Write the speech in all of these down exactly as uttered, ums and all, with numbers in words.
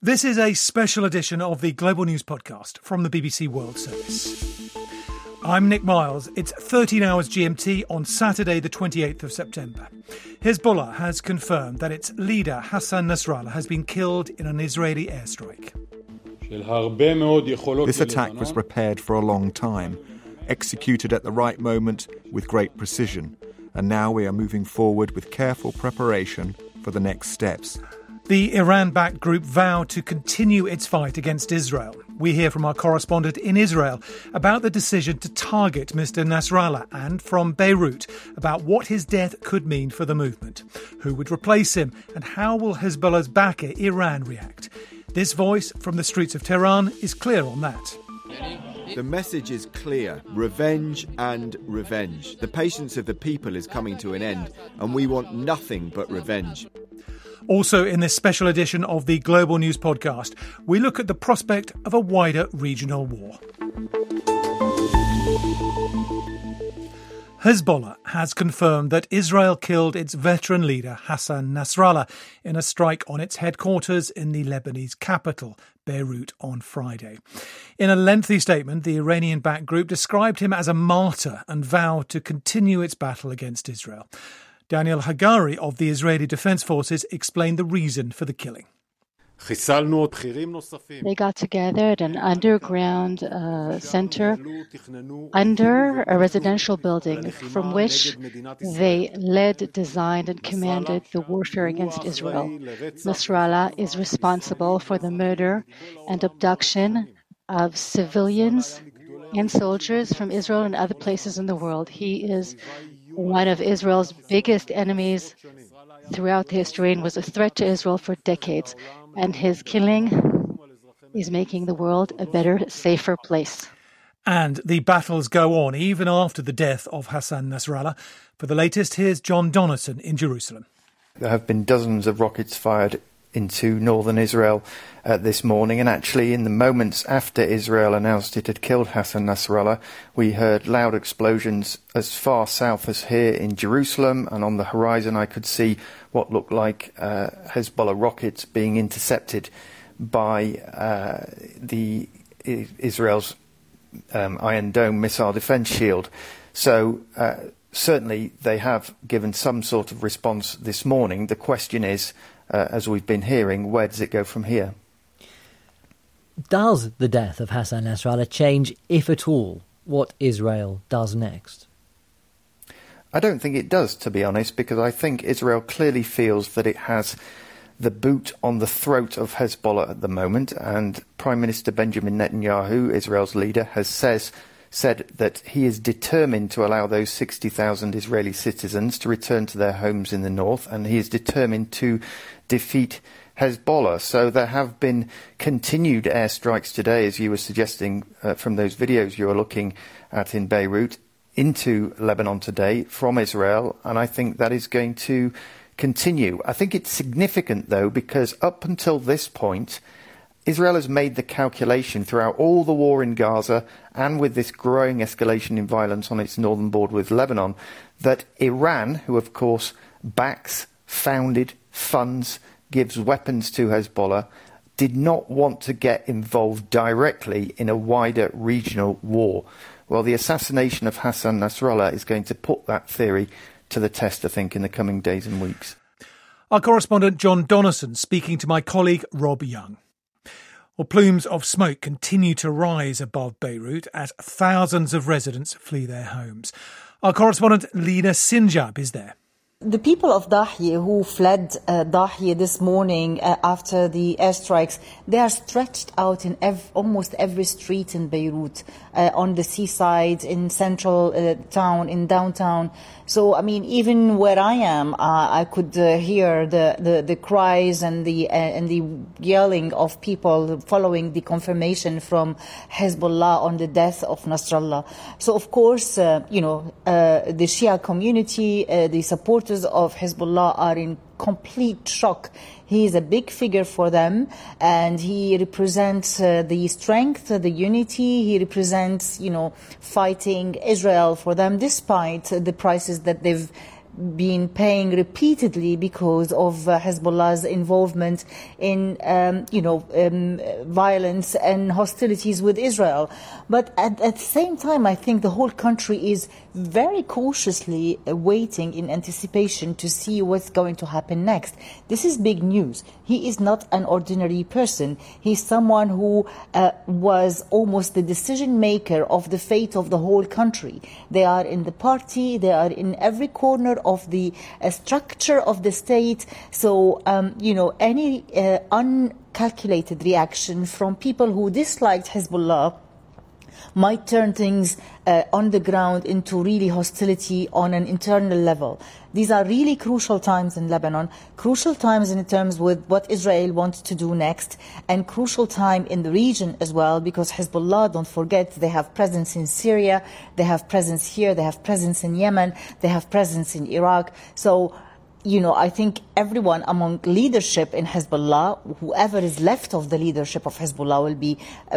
This is a special edition of the Global News Podcast from the B B C World Service. I'm Nick Miles. It's thirteen hours G M T on Saturday the twenty-eighth of September. Hezbollah has confirmed that its leader Hassan Nasrallah has been killed in an Israeli airstrike. This attack was prepared for a long time, executed at the right moment with great precision, and now we are moving forward with careful preparation for the next steps. The Iran-backed group vowed to continue its fight against Israel. We hear from our correspondent in Israel about the decision to target Mister Nasrallah and from Beirut about what his death could mean for the movement. Who would replace him and how will Hezbollah's backer Iran react? This voice from the streets of Tehran is clear on that. The message is clear. Revenge and revenge. The patience of the people is coming to an end, and we want nothing but revenge. Also in this special edition of the Global News Podcast, we look at the prospect of a wider regional war. Hezbollah has confirmed that Israel killed its veteran leader Hassan Nasrallah in a strike on its headquarters in the Lebanese capital, Beirut, on Friday. In a lengthy statement, the Iranian-backed group described him as a martyr and vowed to continue its battle against Israel. Daniel Hagari of the Israeli Defense Forces explained the reason for the killing. They got together at an underground uh, center under a residential building from which they led, designed and commanded the warfare against Israel. Nasrallah is responsible for the murder and abduction of civilians and soldiers from Israel and other places in the world. He is one of Israel's biggest enemies throughout history and was a threat to Israel for decades. And his killing is making the world a better, safer place. And the battles go on even after the death of Hassan Nasrallah. For the latest, here's John Donaldson in Jerusalem. There have been dozens of rockets fired into northern Israel uh, this morning, and actually in the moments after Israel announced it had killed Hassan Nasrallah, we heard loud explosions as far south as here in Jerusalem, and on the horizon I could see what looked like uh, Hezbollah rockets being intercepted by uh, the I- Israel's um, Iron Dome missile defense shield. So uh, certainly they have given some sort of response this morning. The question is, Uh, as we've been hearing, where does it go from here? Does the death of Hassan Nasrallah change, if at all, what Israel does next? I don't think it does, to be honest, because I think Israel clearly feels that it has the boot on the throat of Hezbollah at the moment, and Prime Minister Benjamin Netanyahu, Israel's leader, has says said that he is determined to allow those sixty thousand Israeli citizens to return to their homes in the north, and he is determined to defeat Hezbollah. So there have been continued airstrikes today, as you were suggesting uh, from those videos you were looking at in Beirut, into Lebanon today from Israel, and I think that is going to continue. I think it's significant, though, because up until this point, Israel has made the calculation throughout all the war in Gaza and with this growing escalation in violence on its northern border with Lebanon, that Iran, who of course backs, founded, funds, gives weapons to Hezbollah, did not want to get involved directly in a wider regional war. Well, the assassination of Hassan Nasrallah is going to put that theory to the test, I think, in the coming days and weeks. Our correspondent John Donaldson speaking to my colleague Rob Young. Well, plumes of smoke continue to rise above Beirut as thousands of residents flee their homes. Our correspondent Lina Sinjab is there. The people of Dahiyeh who fled uh, Dahiyeh this morning uh, after the airstrikes, they are stretched out in ev- almost every street in Beirut, uh, on the seaside, in central uh, town, in downtown. So, I mean, even where I am, uh, I could uh, hear the, the, the cries and the uh, and the yelling of people following the confirmation from Hezbollah on the death of Nasrallah. So, of course, uh, you know, uh, the Shia community, uh, the supporters of Hezbollah are in complete shock. He is a big figure for them, and he represents uh, the strength, the unity. He represents, you know, fighting Israel for them, despite the prices that they've been paying repeatedly because of uh, Hezbollah's involvement in, um, you know, um, violence and hostilities with Israel. But at, at the same time, I think the whole country is very cautiously waiting in anticipation to see what's going to happen next. This is big news. He is not an ordinary person. He's someone who uh, was almost the decision maker of the fate of the whole country. They are in the party, they are in every corner of the uh, structure of the state. So, um, you know, any uh, uncalculated reaction from people who disliked Hezbollah might turn things uh, on the ground into really hostility on an internal level. These are really crucial times in Lebanon, crucial times in terms with what Israel wants to do next, and crucial time in the region as well, because Hezbollah, don't forget, they have presence in Syria, they have presence here, they have presence in Yemen, they have presence in Iraq. So, you know, I think everyone among leadership in Hezbollah, whoever is left of the leadership of Hezbollah, will be uh,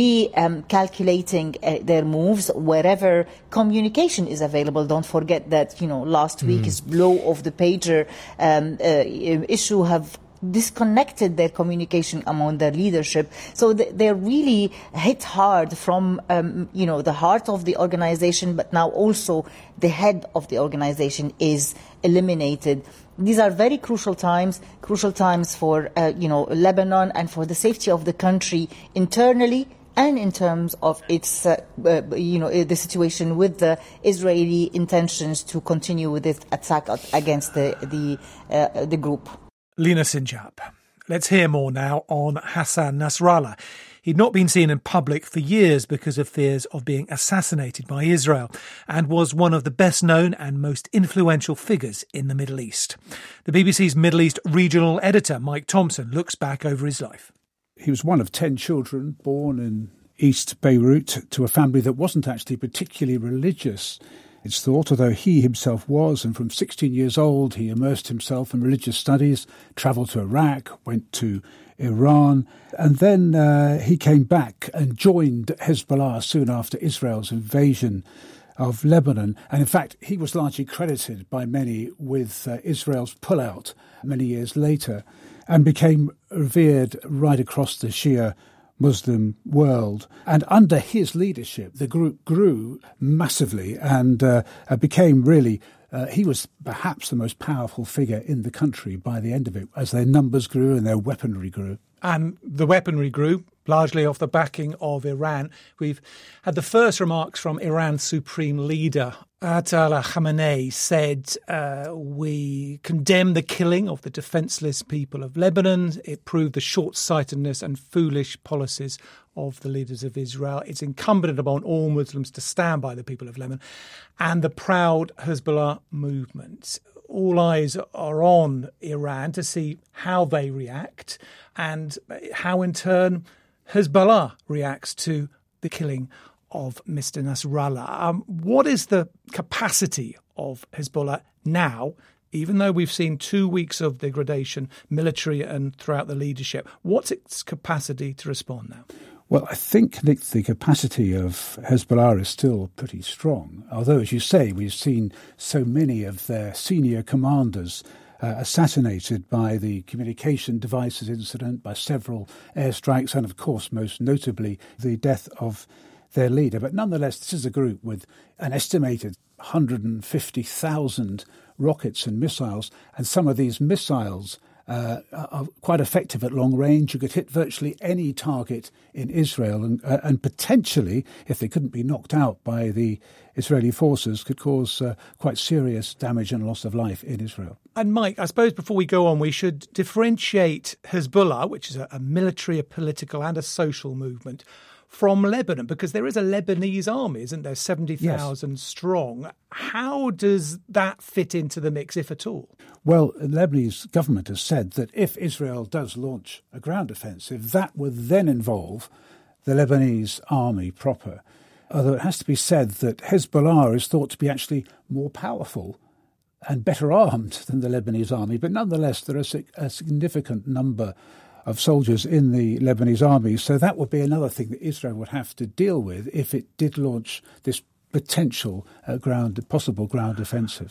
recalculating um, uh, their moves wherever communication is available. Don't forget that, you know, last mm. week's blow of the pager um, uh, issue have disconnected their communication among their leadership. So they're really hit hard from, um, you know, the heart of the organization, but now also the head of the organization is eliminated. These are very crucial times, crucial times for, uh, you know, Lebanon and for the safety of the country internally and in terms of its, uh, uh, you know, the situation with the Israeli intentions to continue with this attack against the, the, uh, the group. Lina Sinjab. Let's hear more now on Hassan Nasrallah. He'd not been seen in public for years because of fears of being assassinated by Israel and was one of the best known and most influential figures in the Middle East. The B B C's Middle East regional editor, Mike Thompson, looks back over his life. He was one of ten children born in East Beirut to a family that wasn't actually particularly religious. It's thought, although he himself was, and from sixteen years old he immersed himself in religious studies, travelled to Iraq, went to Iran, and then uh, he came back and joined Hezbollah soon after Israel's invasion of Lebanon. And in fact, he was largely credited by many with uh, Israel's pullout many years later, and became revered right across the Shia Muslim world. And under his leadership, the group grew massively and uh, became really, uh, he was perhaps the most powerful figure in the country by the end of it, as their numbers grew and their weaponry grew. And the weaponry grew largely off the backing of Iran. We've had the first remarks from Iran's supreme leader, Ayatollah Khamenei, said, uh, we condemn the killing of the defenceless people of Lebanon. It proved the short-sightedness and foolish policies of the leaders of Israel. It's incumbent upon all Muslims to stand by the people of Lebanon and the proud Hezbollah movement. All eyes are on Iran to see how they react and how, in turn, Hezbollah reacts to the killing of Mister Nasrallah. Um, what is the capacity of Hezbollah now, even though we've seen two weeks of degradation, military and throughout the leadership? What's its capacity to respond now? Well, I think, Nick, the capacity of Hezbollah is still pretty strong. Although, as you say, we've seen so many of their senior commanders uh, assassinated by the communication devices incident, by several airstrikes, and, of course, most notably, the death of their leader. But nonetheless, this is a group with an estimated one hundred fifty thousand rockets and missiles, and some of these missiles Uh, are quite effective at long range. You could hit virtually any target in Israel and, uh, and potentially, if they couldn't be knocked out by the Israeli forces, could cause uh, quite serious damage and loss of life in Israel. And Mike, I suppose before we go on, we should differentiate Hezbollah, which is a, a military, a political and a social movement, from Lebanon, because there is a Lebanese army, isn't there, seventy thousand yes. strong. How does that fit into the mix, if at all? Well, the Lebanese government has said that if Israel does launch a ground offensive, that would then involve the Lebanese army proper. Although it has to be said that Hezbollah is thought to be actually more powerful and better armed than the Lebanese army, but nonetheless there is a significant number of soldiers in the Lebanese army. So that would be another thing that Israel would have to deal with if it did launch this potential uh, ground, possible ground offensive.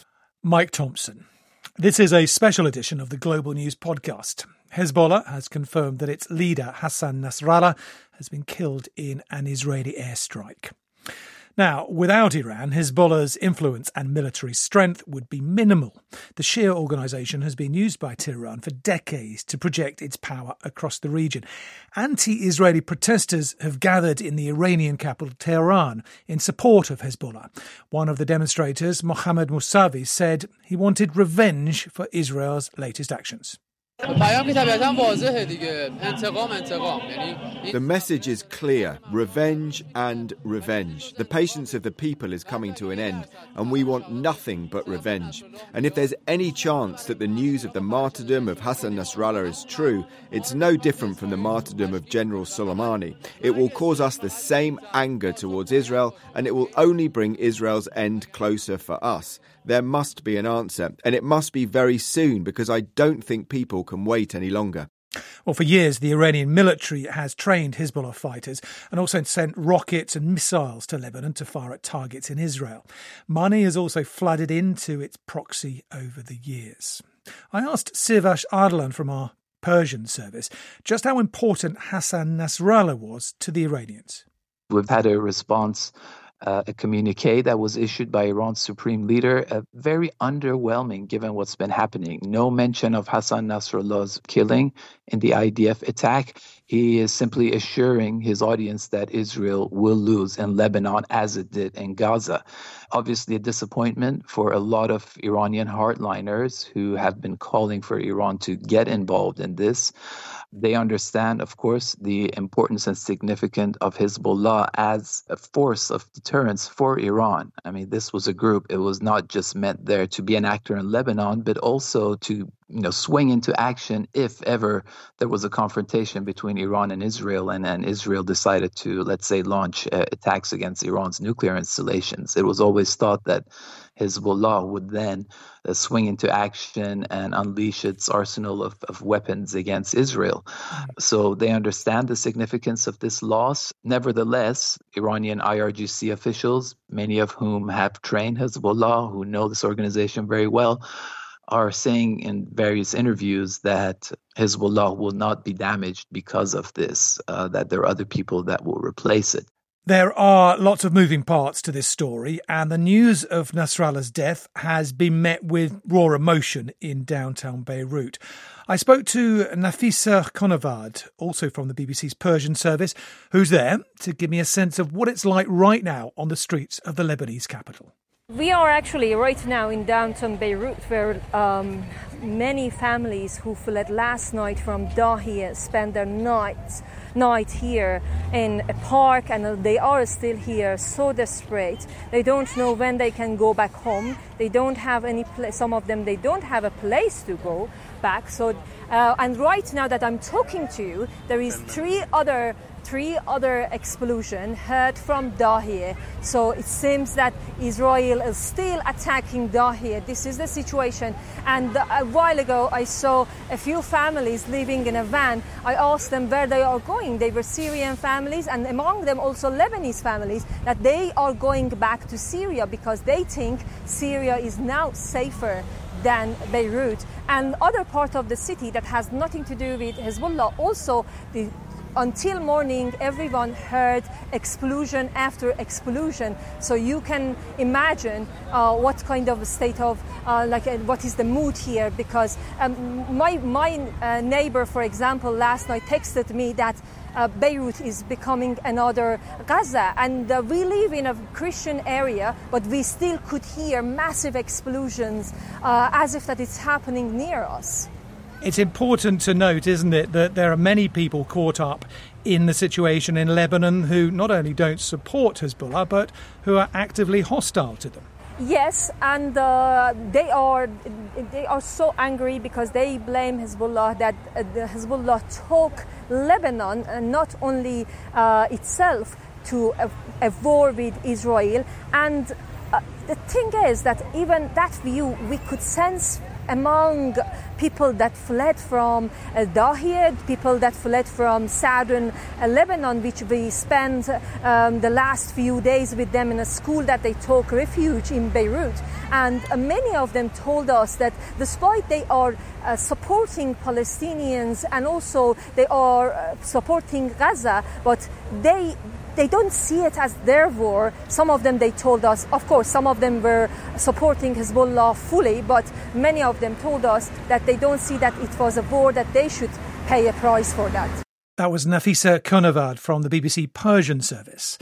Mike Thompson. This is a special edition of the Global News podcast. Hezbollah has confirmed that its leader, Hassan Nasrallah, has been killed in an Israeli airstrike. Now, without Iran, Hezbollah's influence and military strength would be minimal. The Shia organisation has been used by Tehran for decades to project its power across the region. Anti-Israeli protesters have gathered in the Iranian capital, Tehran, in support of Hezbollah. One of the demonstrators, Mohammad Mousavi, said he wanted revenge for Israel's latest actions. The message is clear: revenge and revenge. The patience of the people is coming to an end, and we want nothing but revenge. And if there's any chance that the news of the martyrdom of Hassan Nasrallah is true, it's no different from the martyrdom of General Soleimani. It will cause us the same anger towards Israel, and it will only bring Israel's end closer for us. There must be an answer, and it must be very soon, because I don't think people can wait any longer. Well, for years, the Iranian military has trained Hezbollah fighters and also sent rockets and missiles to Lebanon to fire at targets in Israel. Money has also flooded into its proxy over the years. I asked Sirvash Ardalan from our Persian service just how important Hassan Nasrallah was to the Iranians. We've had a response Uh, a communique that was issued by Iran's supreme leader, uh, very underwhelming given what's been happening. No mention of Hassan Nasrallah's killing in the I D F attack. He is simply assuring his audience that Israel will lose in Lebanon as it did in Gaza. Obviously a disappointment for a lot of Iranian hardliners who have been calling for Iran to get involved in this. They understand, of course, the importance and significance of Hezbollah as a force of deterrence for Iran. I mean, this was a group. It was not just meant there to be an actor in Lebanon, but also to, you know, swing into action if ever there was a confrontation between Iran and Israel, and then Israel decided to, let's say, launch uh, attacks against Iran's nuclear installations. It was always thought that Hezbollah would then uh, swing into action and unleash its arsenal of, of weapons against Israel. So they understand the significance of this loss. Nevertheless, Iranian I R G C officials, many of whom have trained Hezbollah, who know this organization very well, are saying in various interviews that Hezbollah will not be damaged because of this, uh, that there are other people that will replace it. There are lots of moving parts to this story, and the news of Nasrallah's death has been met with raw emotion in downtown Beirut. I spoke to Nafisa Konavad, also from the B B C's Persian service, who's there to give me a sense of what it's like right now on the streets of the Lebanese capital. We are actually right now in downtown Beirut, where um, many families who fled last night from Dahieh spend their nights night here in a park, and they are still here, so desperate. They don't know when they can go back home. They don't have any place. Some of them, they don't have a place to go back. So, uh, and right now that I'm talking to you, there is three other Three other explosions heard from Dahieh. So it seems that Israel is still attacking Dahieh. This is the situation. And a while ago, I saw a few families living in a van. I asked them where they are going. They were Syrian families, and among them also Lebanese families, that they are going back to Syria because they think Syria is now safer than Beirut. And other part of the city that has nothing to do with Hezbollah, also the until morning, everyone heard explosion after explosion. So you can imagine uh, what kind of a state of, uh, like, uh, what is the mood here? Because um, my my uh, neighbor, for example, last night texted me that uh, Beirut is becoming another Gaza, and uh, we live in a Christian area, but we still could hear massive explosions uh, as if that it's happening near us. It's important to note, isn't it, that there are many people caught up in the situation in Lebanon who not only don't support Hezbollah, but who are actively hostile to them. Yes, and uh, they are they are so angry because they blame Hezbollah that uh, the Hezbollah took Lebanon and not only uh, itself to a, a war with Israel. And uh, the thing is that even that view we could sense among people that fled from uh, Dahiyeh, people that fled from southern uh, Lebanon, which we spent um, the last few days with them in a school that they took refuge in Beirut. And uh, many of them told us that despite they are uh, supporting Palestinians and also they are uh, supporting Gaza, but they They don't see it as their war. Some of them, they told us, of course, some of them were supporting Hezbollah fully, but many of them told us that they don't see that it was a war, that they should pay a price for that. That was Nafisa Konavad from the B B C Persian service.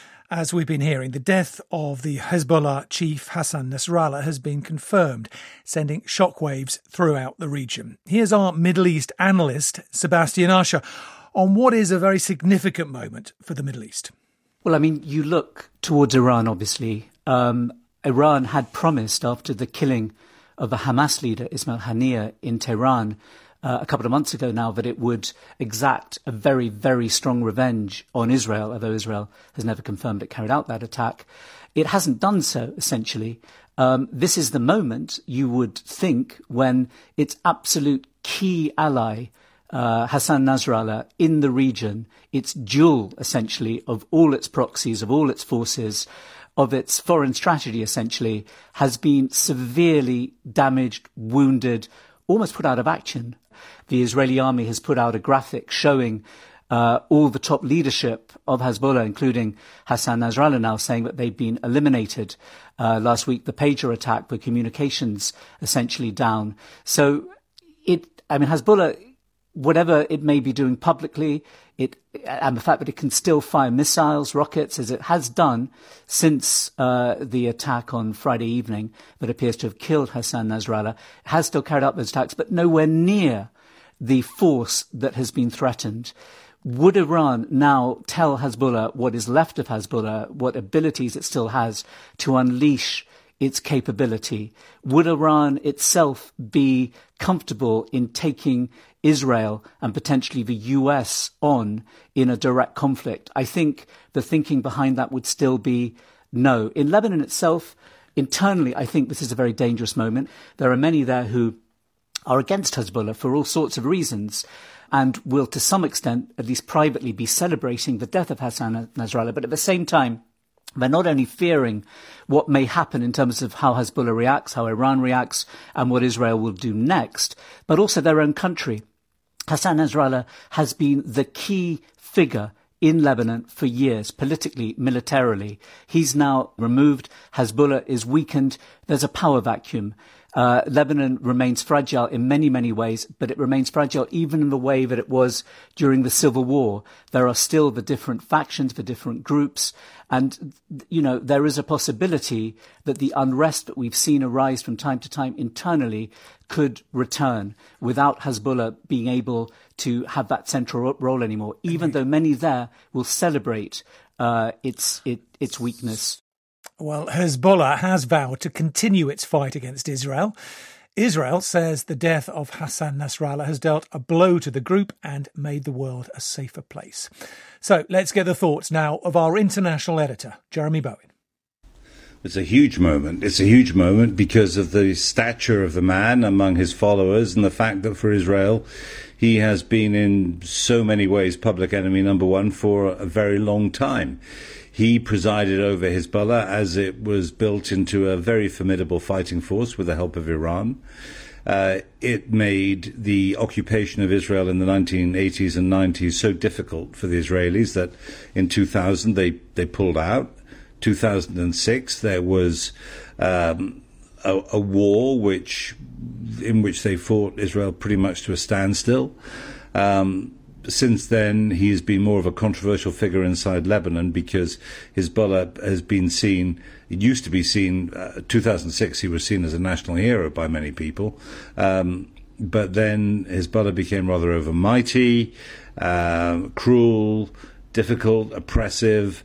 As we've been hearing, the death of the Hezbollah chief Hassan Nasrallah has been confirmed, sending shockwaves throughout the region. Here's our Middle East analyst, Sebastian Asher, on what is a very significant moment for the Middle East. Well, I mean, you look towards Iran, obviously. Um, Iran had promised, after the killing of the Hamas leader, Ismail Haniyeh, in Tehran uh, a couple of months ago now, that it would exact a very, very strong revenge on Israel, although Israel has never confirmed it carried out that attack. It hasn't done so, essentially. Um, this is the moment, you would think, when its absolute key ally, Uh, Hassan Nasrallah, in the region, its jewel, essentially, of all its proxies, of all its forces, of its foreign strategy, essentially, has been severely damaged, wounded, almost put out of action. The Israeli army has put out a graphic showing uh, all the top leadership of Hezbollah, including Hassan Nasrallah now, saying that they've been eliminated. Uh, last week, the pager attack, the communications essentially down. So, it, I mean, Hezbollah, whatever it may be doing publicly, it and the fact that it can still fire missiles, rockets, as it has done since uh, the attack on Friday evening that appears to have killed Hassan Nasrallah, has still carried out those attacks, but nowhere near the force that has been threatened. Would Iran now tell Hezbollah what is left of Hezbollah, what abilities it still has to unleash its capability? Would Iran itself be comfortable in taking Israel and potentially the U S on in a direct conflict? I think the thinking behind that would still be no. In Lebanon itself, internally, I think this is a very dangerous moment. There are many there who are against Hezbollah for all sorts of reasons and will, to some extent, at least privately, be celebrating the death of Hassan Nasrallah. But at the same time, they're not only fearing what may happen in terms of how Hezbollah reacts, how Iran reacts, and what Israel will do next, but also their own country. Hassan Nasrallah has been the key figure in Lebanon for years, politically, militarily. He's now removed. Hezbollah is weakened. There's a power vacuum. Uh, Lebanon remains fragile in many, many ways, but it remains fragile even in the way that it was during the Civil War. There are still the different factions, the different groups, and, you know, there is a possibility that the unrest that we've seen arise from time to time internally could return without Hezbollah being able to have that central role anymore, even though many there will celebrate uh, its, it, its weakness. Well, Hezbollah has vowed to continue its fight against Israel. Israel says the death of Hassan Nasrallah has dealt a blow to the group and made the world a safer place. So let's get the thoughts now of our international editor, Jeremy Bowen. It's a huge moment. It's a huge moment because of the stature of the man among his followers and the fact that for Israel, he has been in so many ways public enemy number one for a very long time. He presided over Hezbollah as it was built into a very formidable fighting force with the help of Iran. Uh, it made the occupation of Israel in the nineteen eighties and nineties so difficult for the Israelis that in two thousand they, they pulled out. two thousand six there was um, a, a war which in which they fought Israel pretty much to a standstill. Um, Since then, he has been more of a controversial figure inside Lebanon because Hezbollah has been seen, it used to be seen, uh, two thousand six he was seen as a national hero by many people, um, but then Hezbollah became rather overmighty, uh, cruel, difficult, oppressive,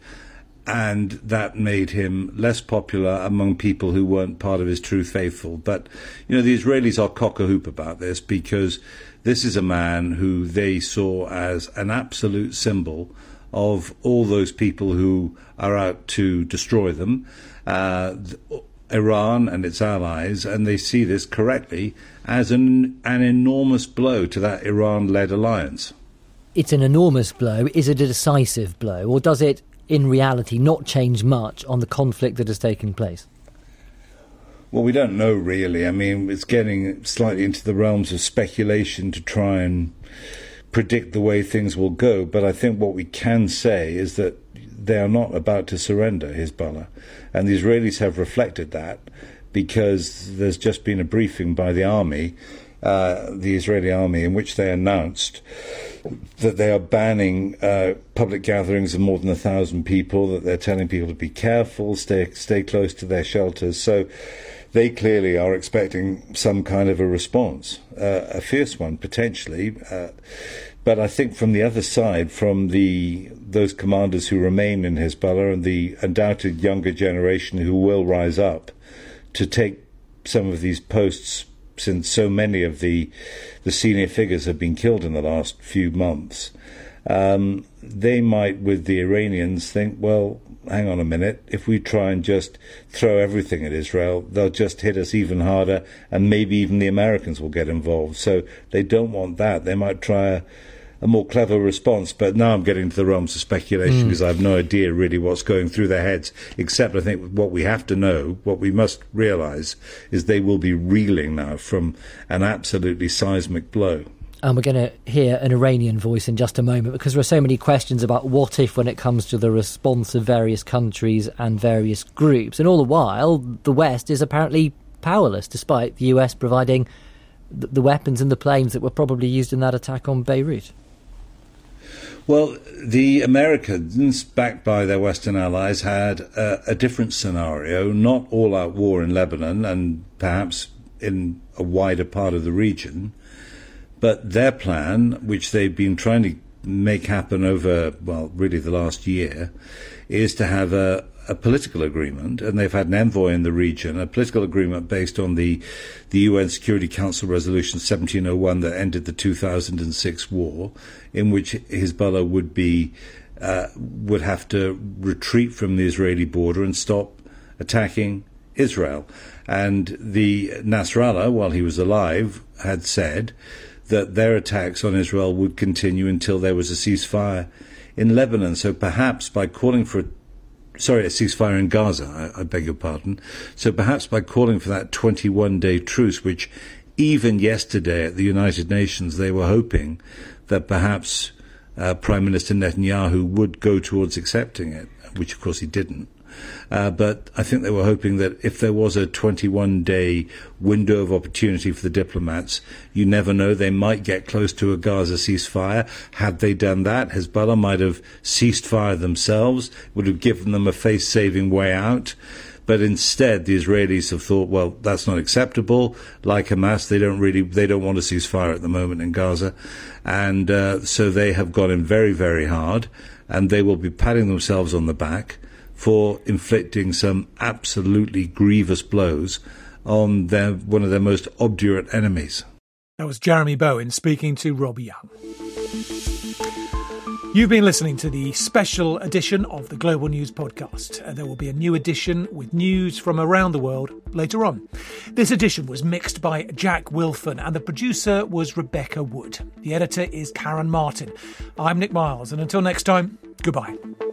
and that made him less popular among people who weren't part of his true faithful. But, you know, the Israelis are cock-a-hoop about this because this is a man who they saw as an absolute symbol of all those people who are out to destroy them. Uh, Iran and its allies, and they see this correctly as an, an enormous blow to that Iran-led alliance. It's an enormous blow. Is it a decisive blow, or does it, in reality, not change much on the conflict that has taken place? Well, we don't know really. I mean, it's getting slightly into the realms of speculation to try and predict the way things will go. But I think what we can say is that they are not about to surrender, Hezbollah. And the Israelis have reflected that, because there's just been a briefing by the army, uh, the Israeli army, in which they announced that they are banning uh, public gatherings of more than a thousand people, that they're telling people to be careful, stay stay close to their shelters. So they clearly are expecting some kind of a response, uh, a fierce one potentially. Uh, but I think from the other side, from the those commanders who remain in Hezbollah and the undoubted younger generation who will rise up to take some of these posts, since so many of the the senior figures have been killed in the last few months, um, they might, with the Iranians, think, well, hang on a minute, if we try and just throw everything at Israel, they'll just hit us even harder, and maybe even the Americans will get involved. So they don't want that. They might try a, a more clever response. But now I'm getting into the realms of speculation, because mm. I have no idea really what's going through their heads, except I think what we have to know, what we must realise, is they will be reeling now from an absolutely seismic blow. And we're going to hear an Iranian voice in just a moment, because there are so many questions about what if when it comes to the response of various countries and various groups. And all the while, the West is apparently powerless, despite the U S providing th- the weapons and the planes that were probably used in that attack on Beirut. Well, the Americans, backed by their Western allies, had a, a different scenario, not all-out war in Lebanon and perhaps in a wider part of the region. But their plan, which they've been trying to make happen over, well, really the last year, is to have a, a political agreement, and they've had an envoy in the region, a political agreement based on the, the U N Security Council Resolution seventeen oh one that ended the two thousand six war, in which Hezbollah would be uh, would have to retreat from the Israeli border and stop attacking Israel. And the Nasrallah, while he was alive, had said that their attacks on Israel would continue until there was a ceasefire in Lebanon. So perhaps by calling for, a, sorry, a ceasefire in Gaza, I, I beg your pardon. So perhaps by calling for that twenty-one day truce, which even yesterday at the United Nations they were hoping that perhaps uh, Prime Minister Netanyahu would go towards accepting it, which of course he didn't. Uh, but I think they were hoping that if there was a twenty-one day window of opportunity for the diplomats, you never know, they might get close to a Gaza ceasefire. Had they done that, Hezbollah might have ceased fire themselves, would have given them a face-saving way out. But instead, the Israelis have thought, well, that's not acceptable. Like Hamas, they don't really, they don't want a ceasefire at the moment in Gaza. And uh, so they have gone in very, very hard, and they will be patting themselves on the back for inflicting some absolutely grievous blows on their, one of their most obdurate enemies. That was Jeremy Bowen speaking to Rob Young. You've been listening to the special edition of the Global News Podcast. Uh, there will be a new edition with news from around the world later on. This edition was mixed by Jack Wilfan and the producer was Rebecca Wood. The editor is Karen Martin. I'm Nick Miles, and until next time, goodbye.